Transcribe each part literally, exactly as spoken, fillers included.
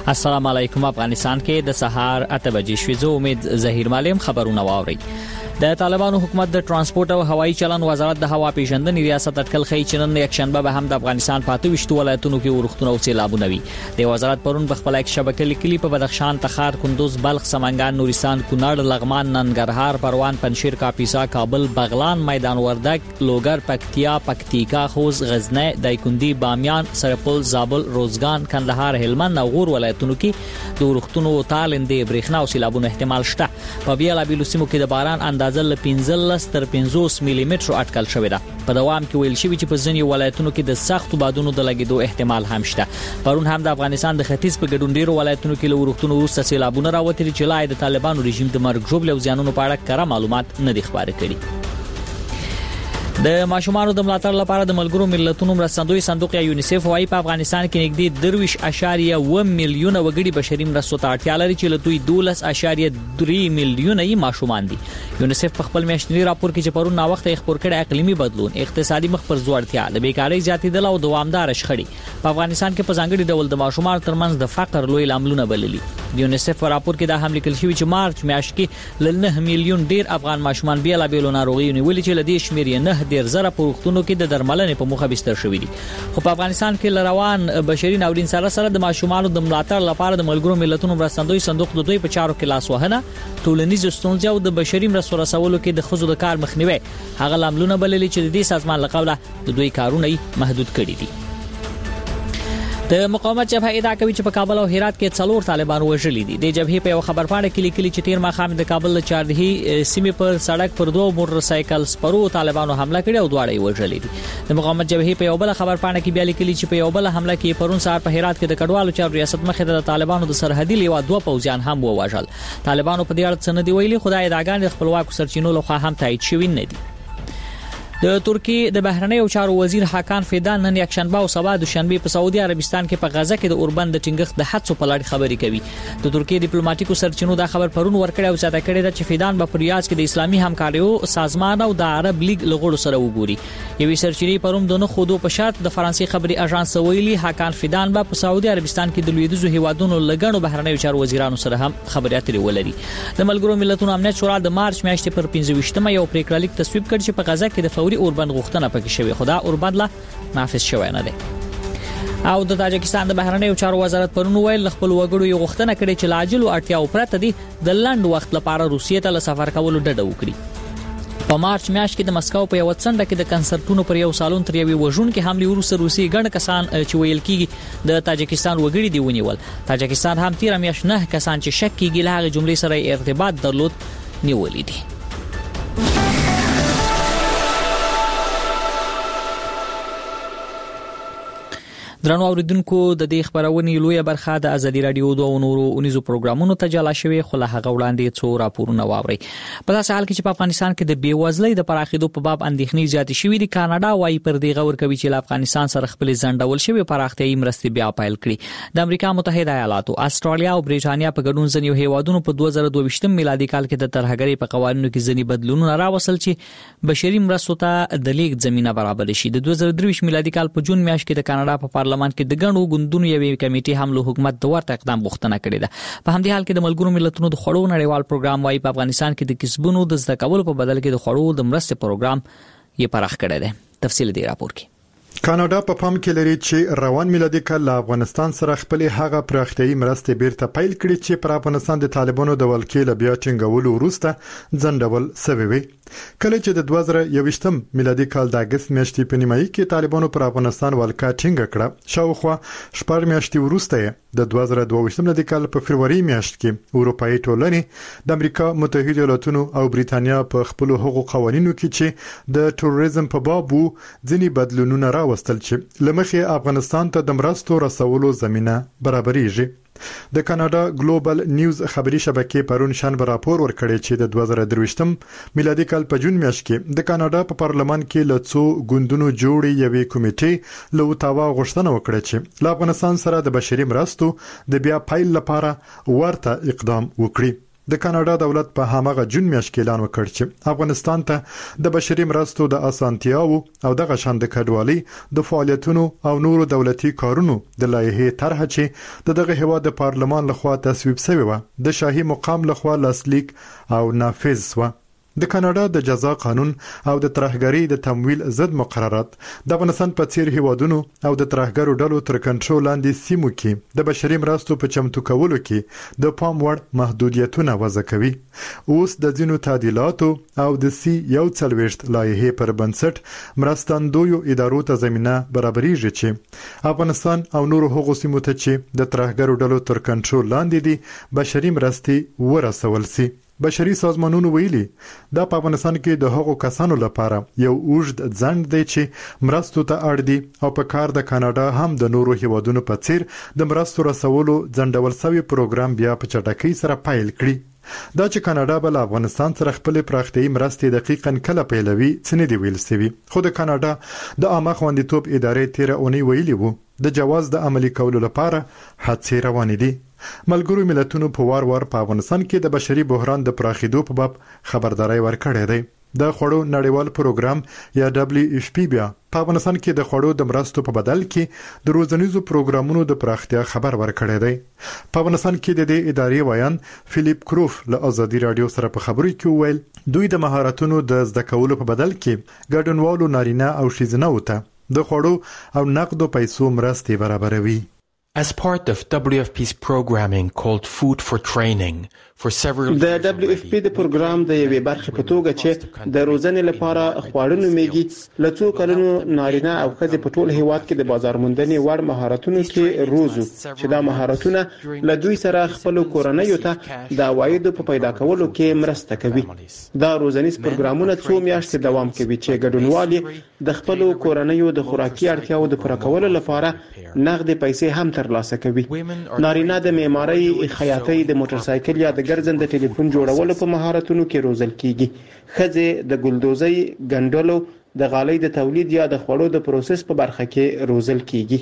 السلام علیکم. افغانستان کې د سهار اته بجې شوې. زه امید ظهیر مالم خبرونه واوري. د طالبانو حکومت د ترانسپورت او هوایي چلن وزارت د هوا پیژندنې ریاست اټکل خي چې نن یک شنبه به هم د افغانستان پاتې وشتو ولایتونو کې ورختونه او سیلابونه وي. د وزارت پرون په خپل یک شبکې لیکلي په بدخشان، تخار، کندوز، بلخ، سمنګان، نورستان، کونړ، لغمان، ننګرهار، پروان، پنجشیر، کاپیسا، کابل، بغلان، میدان وردګ، لوګر، پکتیا، پکتیکا، خوست، غزنی، دایکندي، بامیان، سرپل، زابل، روزګان، کندهار، هلمند او غور ولایتونو کې د ورختونو تالندې برېښنا او سیلابونو احتمال شته. په بیل ابي لسمو کې د باران اندازه ل پنځلس تر پنځوس ملي متر اټکل شوې ده. په دوام کې ویل شوی چې په ځینې ولایتونو کې د سختو بادونو د لګیدو احتمال هم شته. پرون هم د افغانستان د ختیځ په ګډون ډیرو ولایتونو کې له ورختونو وروسته سیلابونه راوتلي چې لای د طالبانو رژیم د مرګ ژوبل او زیانونو په اړه کره معلومات نه دي خبرې کړي. د ماشومانو د ملاتړ لپاره د ملګرو ملتونو مرستندوی صندوق یا یونیسف وايي په افغانستان کې نږدې درویش اشاریه و میلیونه وګړي بشري مرستو ته اړتیا لري چې له دوی دولس اشاریه درې میلیونه یې ماشومان دي. یونیسف په خپل میاشتنی راپور کې چې پرون نا وخت خبر کړي اقلیمي بدلون، اقتصادي مخ پر ځوړتیا، د بیکاری زیاتېدل او دوامدار شخړې په افغانستان کې په ځانګړي ډول د ماشومانو ترمنځ د فقر لوی لاملونه بللي. د یونیسف په راپور کې دا هم لیکل شوی چې مارچ میاشت کې ل نه میلیون ډیر افغان ماشومان بیا لا بیلو ناروغي نیولې چې لدې شمیر یې نه ډیر زره پروختونو کې د درملنې په مخه بستر شوی دي. خو په افغانستان کې لروان بشري ناورین سره سره د ماشومانو د ملاتړ لپاره د ملګرو ملتونو مرستندوی صندوق د دوی په چارو کې لاس وهنه، ټولنیز ستونزې او د بشري مرستو رسولو کې د خزو د کار مخنیوي هغه لاملونه بللي چې د دې سازمان لقبله د دوی کارونه محدود کړي دي. د مقاومت جبهه ادعا کوي چې په کابل او هرات کې څلور طالبان وژلي دي. د جبهې په یو خبرپاڼه کې لیکلي چې تیر ماښام د کابل له چاردهي سیمې پر سړک پر دوه موټر سایکل سپرو طالبانو حمله کړې او دواړه یې وژلي دي. د مقاومت جبهې په یو بل خبرپاڼه کې بیا لیکلي چې په یو بل حمله کې پرون سهار په هرات کې د کډوالو چارو ریاست مخې د طالبانو د سرحدي لیوا دوه پوځیان هم ووژل. طالبانو په دې اړه څه نه دی ویلي، خدای ادعاګان د خپلواکو سرچینو لخوا هم تایید شوی نه دي. د ترکیه د بهرنیو چارو وزیر حاکان فیدان نن یک شنبه او سبا دوشنبه په سعودي عربستان کې په غزه کې د اوربند د ټینګښت د حادثو په اړه خبرې کوي. د ترکیه ډیپلوماټیکو سرچینو دا خبر پرون ورکړی او ځاته کړی چې فیدان په ریاض کې د اسلامي همکاریو سازمان او د عرب لیگ لغړو سره وګوري. یوې سرچینې پرون د نه خودو په شرط د فرانسې خبري اژانس ویلي حاکان فیدان به په سعودي عربستان کې د لویدیځو هیوادونو لګڼو بهرنیو چارو وزیرانو سره هم خبرې اترې ولري. د ملګرو ملتونو امنیت شورا د مارچ میاشتې پر پنځه ویشتمه یو پریکړه لیک تصویب کړ چې په غزه کې د فوري اوربند غوښتنه پکې شوی، خدا اوربند لا نافذ شوی نه دی. او د تاجکستان د بهرنیو چارو وزارت پرون ویل خپل وګړو یو غوښتنه کړې چې لاجل او اړتیاو پرته دي د لند وخت لپاره روسیې ته سفر کولو ډډه وکړي. په مارچ میاشت کې د مسکو په یو څنډه کې د کنسرټونو پر یو سالون تر یوې وژون کې حمله وروسته روسي ګڼ کسان چې ویل کېږي د تاجکستان وګړي دی ونیول. تاجکستان هم تیر میاشت نه کسان چې شک کېږي له هغه جملې سره ارتباط درلود نیولې دي. درنو اوریدونکو، د دې خبرونې لویه برخه د ازادي رادیو دوه نورو اونیزو پروګرامونو ته جلا شوی، خو له هغه وړاندې څو راپورونه واوري. په داسې حال کې چې په افغانستان کې د بیوزلۍ د پراخېدو په باب اندېښنې زیاتې شوې دي، کاناډا وايي پر دې غور کوي چې له افغانستان سره خپل ځنډول شوی پراختیایي مرستې بیا پیل کړي. د امریکا متحده ایالاتو، استرالیا او بریټانیا په ګډون ځینې هیوادونو په دوه زره دوه ویشتم میلادي کال کې د ترهګرۍ په قوانینو کې ځینې بدلونونه راوستل چې بشري مرستو ته د لیږد زمينه برابر شي. د دوه زره درې ویشت میلادي کال په جون میاشت کې د کاناډا په پارلمان کې د ګڼو ګوندونو یوې کمیټې هم له حکومت د ورته اقدام غوښتنه کړې ده. په همدې حال کې د ملګرو ملتونو د خوړو نړیوال پروګرام وايي په افغانستان کې د کسبونو د زده کولو په بدل کې د خوړو د مرستې پروګرام یې پراخ کړی دی. تفصیل دی راپور کې. کاناډا په پام کې لري چې روان میلادي کال له افغانستان سره خپل هغه پراختیایي مرستې بیرته پیل کړي چې پر افغانستان د طالبانو د ولکې له بیا ټینګولو وروسته ځنډول شوی وي. کله چې د دوه زره یوویشتم میلادي کال د اگست میاشتې په نیمایي کې طالبانو پر افغانستان ولکه ټینګ کړه، شاوخوا شپږ میاشتې وروسته د دوه زره دوه ویشتم میلادي کال په فروری میاشت کې اروپאי ټولنې د امریکا متحده ایالاتونو او بریتانیا په خپل حقوقي قوانینو کې چې د تروریزم په باب ځینې بدلونونه راوستل چې لمخې افغانستان ته د مرستو رسولو زمينه برابرېږي. د کاناډا ګلوبل نیوز خبري شبکې پرون شنبه راپور ورکړی چې د دوه زره درویشتم میلادي کال په جون میاشت کې د کاناډا په پارلمان کې له څو ګوندونو جوړې یوې کمیټې له اوتاوا غوښتنه وکړه چې له افغانستان سره د بشري مرستو د بیا پیل لپاره ورته اقدام وکړي. د کاناډا دولت په هغه جون میاشت کې اعلان وکړ چې افغانستان ته د بشري مرستو د اسانتیاو او د غشند کډوالي د فعالیتونو او نورو دولتي کارونو د لایحې طرح چې د دغه هیواد د پارلمان لخوا تصویب شوی و د شاهي مقام لخوا لاسلیک او نافذ و. د کاناډا د جزا قانون او د ترهګری د تمویل ضد مقررات د افغانستان په څیر هیوادونو او د ترهګرو ډلو تر کنټرول لاندې سیمو کې د بشري مرستو په چمتو کولو کې د پام وړ محدودیتونه وضع کوي. اوس د ځینو تعدیلاتو او د سی یو څلويشت لایحې پر بنسټ مرستندویو ادارو ته زمينه برابرېږي چې افغانستان او نورو هغو سیمو ته چې د ترهګرو ډلو تر کنټرول لاندې دي بشري مرستې ورسول شي. بشري سازمانونو ویلي دا په افغانستان کې د هغو کسانو لپاره یو اوږد ځنډ دی چې مرستو ته اړ دي او په کار د کاناډا هم د نورو هیوادونو په څیر د مرستو رسولو ځنډول شوی پروګرام بیا په چټکۍ سره پیل کړي. دا چې کاناډا بل افغانستان سره خپل پراختیايي مرستې دقیقاً کله پیلوي څنګه دی ویل سوي، خو د کاناډا د عامه خوندیتوب ادارې تیر اونۍ ویلي وو د جواز د عملي کولو لپاره هڅې روانې دي. ملګرو ملتونو په وار وار په افغانستان کې د بشري بحران د پراخېدو په باب خبرداري ورکړې ده. د خوړو نړیوال پروګرام یا دبليو اف پی بیا په افغانستان کې د خوړو د مرستو په بدل کې د روزنیزو پروګرامونو د پراختیا خبر ورکړی دی. په افغانستان کې د دې ادارې ویان فلیپ کروف له ازادي رادیو سره په خبرو کې ویل دوی د مهارتونو د زده کولو په بدل کې ګډونوالو نارینه او ښځینه وته د خوړو او نقدو پیسو مرستې برابروي. As part of W F P's programming called Food for Training for several د دبليو اف پی د پروګرام د یوې برخې په توګه چې د روزنې لپاره خواړه میږي لڅو کلونو نارینه او ښځې په ټول هیواد کې د بازار موندنې وړ مهارتونو کې روزو چې دا مهارتونه له دوی سره خپل کورنۍ ته د عوایدو په پیدا کولو کې مرسته کوي. دا روزنیز پروګرامونه څو میاشتې دوام کوي چې ګډونوالي د خپل کورنۍ د خوراکي اړتیاو د پوره کولو لپاره نغدي پیسې هم ترلاسه کوي. نارینه د معمارۍ، خیاطۍ، د موټر سایکل یا د ګرځنده ټلیفون جوړولو په مهارتونو کې روزل کیږي. ښځې د ګلدوزۍ، ګنډلو، د غالۍ د تولید یا د خوړو د پروسس په برخه کې روزل کیږي.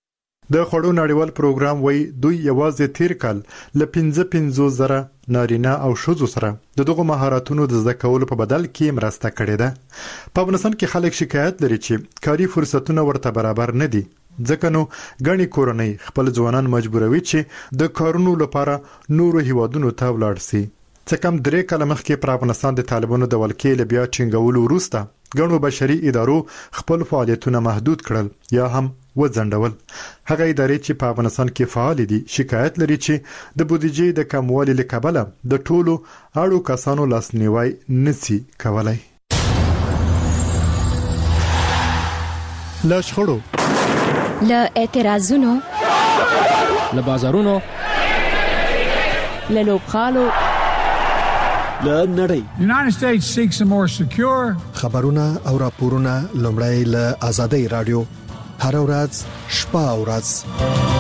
د خوړو نړیوال پروګرام وای دوی یوازې تیر کال ل پنځه پنځوس زره نارینه او ښځو سره د دغه مهارتونو د زده کولو په بدل کې مرسته کړې ده. په افغانستان کې خلک شکایت لري چې کاري فرصتونه ورته برابر نه دي، ځکه نو غني کورنۍ خپل ځوانان مجبوروي چې د کارونو لپاره نورو هیوادونو ته ولاړ شي. څه کم درې کاله مخکې پر افغانستان د طالبانو د ولکې له بیا ټینګولو وروسته ګڼو بشري ادارو خپل فعالیتونه محدود کړل یا هم وځنډول. هغه ادارې چې په افغانستان کې فعال دي شکایت لري چې د بودیجې د کموالي له کبله د ټولو اړو کسانو لاسنیوي نشي کولای. لا شخړو له اعتراضونو له بازارونو له لوبغالو له نړۍ United States seeks a more secure خبرونه او راپورونه لومړی له آزادۍ رادیو هر ورځ شپه او ورځ.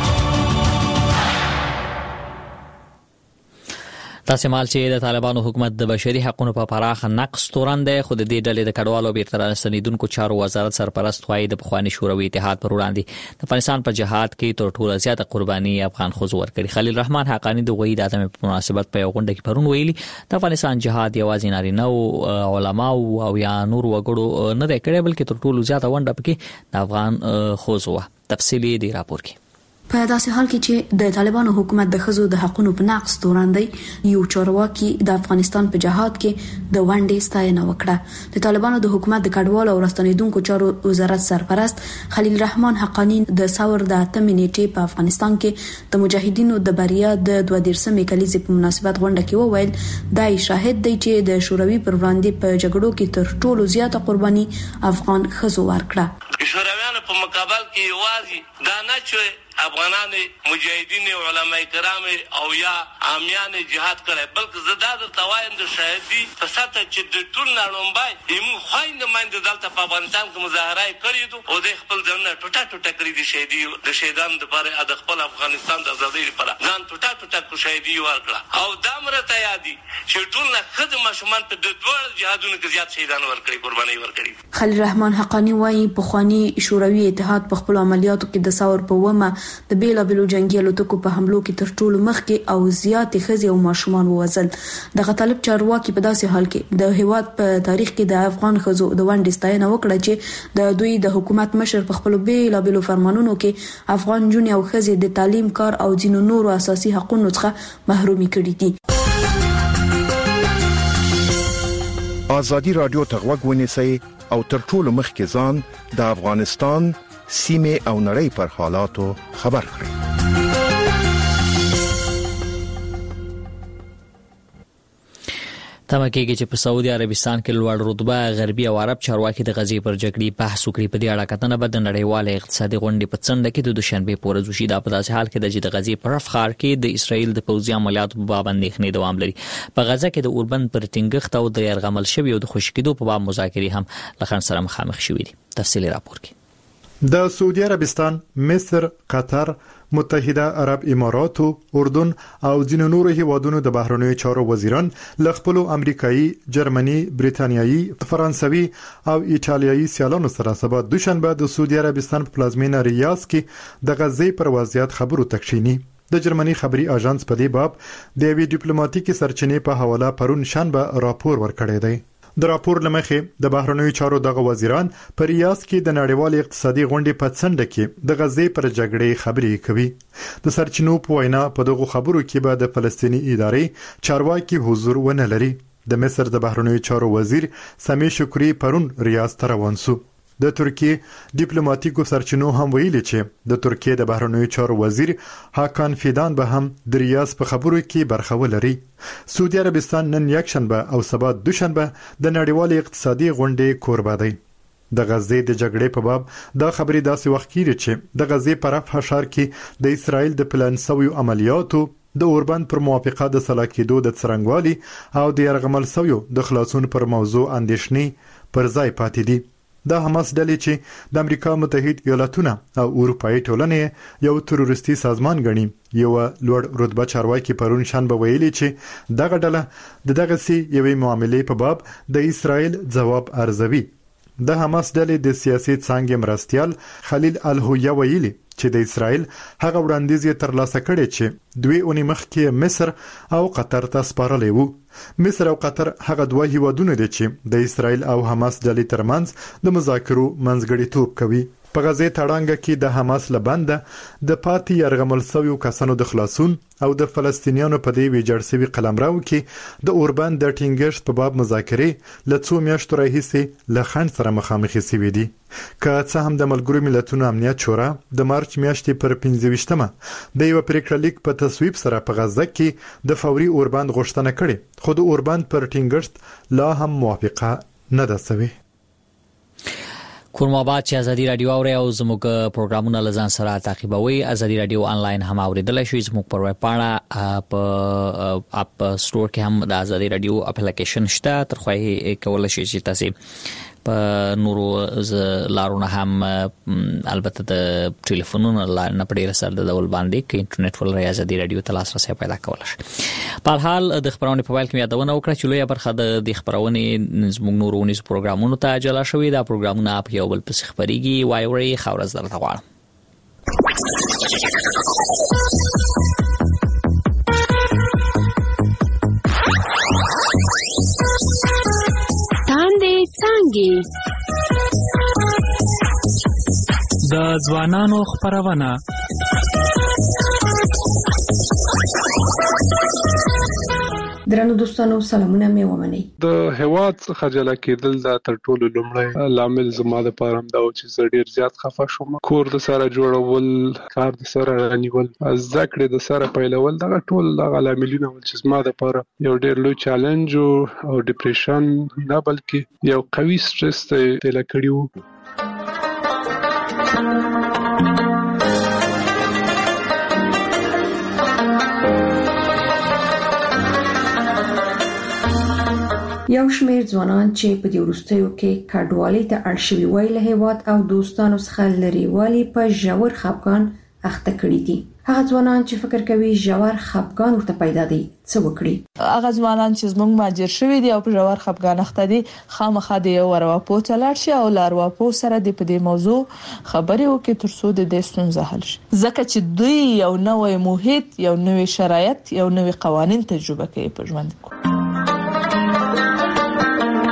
تاسو مال چې د طالبانو حکومت د بشري حقوقو په پراخ نقص تورنده خود د دې ډلې د کډوالو بیرته راستنیدونکو چارو وزارت سرپرست وایي د پخوانی شوروي اتحاد پر وړاندې د افغانستان په جهاد کې تر ټولو زیاته قرباني افغان خوځو ورکړي. خلیل رحمان حقانی د غوي د اتمه په مناسبت په غونډه کې پرون ویلي د افغانستان جهاد یوازې نارینه او علما او یا نور وګړو نه د کړي بلکې تر ټولو زیاته ونډه پکې د افغان خوځو. تفصیلی دی راپور کې. په داسې حال کې چې د طالبانو حکومت د خزو د حقوقو په نقص توراندې یو چارواکي د افغانستان په جهاد کې د وانډې ستاینه وکړه. د طالبانو د حکومت د کډوالو او راستنیدونکو چارو وزارت سرپرست خلیل رحمان حقانی د ثور د اتمې نیټې په افغانستان کې د مجاهدینو د بریا د دوه دیرشمې کلیزې په مناسبت غونډه کې وویل دای شاهد دی چې د شوروي پر وړاندې په جګړو کې تر ټولو زیاته قرباني افغان خزو ورکړه. شورویانو په مقابل کې یوازې دا نه چې افغانان مجاهدین علماء کرام او یا عامیان جهاد کړي بلکې زدا د توایم د شهادي په ساته چې د ټول نړومبای یم خويند مند دلته په افغانستان کې مظاهره کړې دي او د خپل ځنه ټوټه ټوټه کړې دي شهادي د شهیدانو لپاره د خپل افغانستان د ازادۍ لپاره ځان ټوټه ټوټه کو شهادي ورکړه او دا مرته یادي چې ټول نه خدمت شومان په د دوه جهادونو کې زیات شهیدان ورکړي قرباني ورکړي. خلیل رحمان حقانی وايي په خواني شوروي اتحاد په خپل عملیاتو کې د ثور په ومه د بیلابلو جنگي الوتکو په حملو کې تر ټولو مخکې او زیات ښځې او ماشومان ووژل. دغه طالب چارواکي په داسې حال کې د هیواد په تاریخ کې د افغان ښځو د ونډې ستاینه وکړه چې د دوی د حکومت مشر په خپل بیلابلو فرمانونو کې افغان جنې او ښځې د تعلیم، کار او ځینو نورو اساسي حقوقو څخه محرومي کړي دي. ازادي رادیو ته غوږ ونیسئ او تر ټولو مخکې ځان د افغانستان سیمه او نړۍ پر حالاتو خبر کړئ. تمه کېږي چې په سعودي عربستان کې لوړ رتبه غربي او عرب چارواکي د غزې پر جګړې بحث وکړي. په دې اړه کتنه به د نړیوال اقتصادي غونډې په څنډه کې د دوشنبه په ورځ وشي. دا په داسې حال کې د د غزې پر افخار کې د اسرایل د پوځي عملیاتو په باب اندېښنې دوام لري. په غزه کې د اوربند پر ټینګښت او د يرغمل شوی او د خوشکېدو په باب مذاکرې هم لخن سره مخامخ شوې دي. تفصیلي راپور کې د سعودي عربستان، مصر، قطر، متحده عرب امارات، اردن او ځینو نورو هیوادونو د بهرنیو چارو وزیران ل خپل امریکایي، جرمني، بریتانیایي، فرانسوي او ایتالیایي سیالانو سره سبا دوشنبه د سعودي عربستان په پلازمینه ریاض کې د غزې پر وضعیت خبرو تکشینی. د جرمني خبري اژانس په دې باب د وی ډیپلوماټیکي سرچینې په حواله پرون شنبه راپور ورکړی دی. د راپور لمخې د بهرنیو چارو دغه وزیران په ریاض کې د نړیوال اقتصادي غونډې په څنډه کې د غزې پر جګړې خبرې کوي. د سرچینو په وینا په دغه خبرو کې به د فلسطینی ادارې چارواکي حضور ونه لري. د مصر د بهرنیو چارو وزیر سامي شکری پرون ریاض ته روان شو. د ترکیه ډیپلوماټیکو سرچینو هم ویلي چې د ترکیه د بهرنیو چارو وزیر هاکان فیدان به هم د ریاض په خبرو کې برخه ولري. سعودي عربستان نن یکشنبه او سبا دوشنبه د نړیوال اقتصادي غونډې کوربه دی. د غزې د جګړې په باب دا خبرې داسې وخت کېږي چې د غزې په رفح ښار کې د اسرایل د پلان شویو عملیاتو د اوربند پر موافقه د سلا کېدو د څرنګوالي او د يرغمل شویو د خلاصون پر موضوع اندېښنې پر ځای پاتې دي. د حماس ډلې چې د امریکا متحده ایالاتونه او اروپאי ټولنې یو تروریستي سازمان ګڼي، یو لوړ رتبه چارواکي پرون شنبه ویلي چې دغه ډله د دغه سي یوې معاملې په باب د اسرایل جواب ارزوي. د حماس ډلې د سیاسي څنګه مرستيال خلیل الهویه ویلي چې د اسرایل هغه وړاندیز یې ترلاسه کړی چې دوی اونې مخکې مصر او قطر ته سپارلی وو. مصر او قطر هغه دوه هیوادونه دي چې د اسرایل او حماس ډلې ترمنځ د مذاکرو منځګړیتوب کوي. په غزې تړانګه کې د حماس لبنده د پاتې يرغمل شویو کسانو د خلاصون او د فلسطینیانو په دې ویجاړ شوی قلمرو کې د اوربند د ټینګښت په باب مذاکرې ل څو میاشتو راهیسې له خنډ سره مخامخ شوي دي. که څه هم د ملګرو ملتونو امنیت شورا د مارچ میاشتې پر پنځه ویشتمه د یو پریکړه لیک په تصویب سره په غزه کې د فوري اوربند غوښتنه کړې، خو د اوربند پر ټینګښت لا هم موافقه نه ده شوې. کوم آباد چې ازادي رادیو اوري او زموږ پروګرامونه لزان سره تعقیبوي. ازادي رادیو آنلاین هم اوریدل شي. زموږ پر ویب پاڼه په اپ سٹور کې هم د ازادي رادیو اپلیکیشن شته، ترخوي کول شي چې تاسو په نورو لارونه هم البته د ټلیفونونو لارې نه پډې سره د ډول باندې کې انټرنیټ ولري ازادي رادیو ته لاسرسي پیدا کول شي. په حال د خبرونې په ویل کې یادونه وکړه چې لوی برخه د خبرونې زموږ نورو نس پروګرامونو ته اجازه شوې. دا پروګرامونه په یو بل پس خبريږي وای وړي خورز درته غواړم. د ځوانانو خبرونه درنو دوستانو سلامونه مې ومني. د هواد څخه جلا کېدل دا تر ټولو لومړی لامل زما د پاره دا و چې زه ډیر زیات خفه شوم. کور د سره جوړول، کار د سره رانیول، ذکر د سره پیلول، دا ټول د عواملونه چې زما د پاره یو ډیر لوی چیلنج او ډیپریشن نه بلکې یو قوي سټرس ته تل کړیو. یو شمېر ځوانان چې په دې وروستیو کې کډوالۍ ته اړ شوي وای له هیواد او دوستانو څخه لرې والی په ژور خفګان اخته کړي دي. هغه ځوانان چې فکر کوي ژور خپګان ورته پیدا دي څه وکړي؟ هغه ځوانان چې زموږ ماجر شوی دي او په ژور خپګان اخته دي خامخا د یو ورواپو چلاړ شي او لارواپو سره د په دې موضوع خبرې وکړي ترڅو د دې ستونزه حل شي، ځکه چې دوی یو نوې محیط، یو نوې شرایط، یو نوې قوانين تجربه کوي په ژوند کې.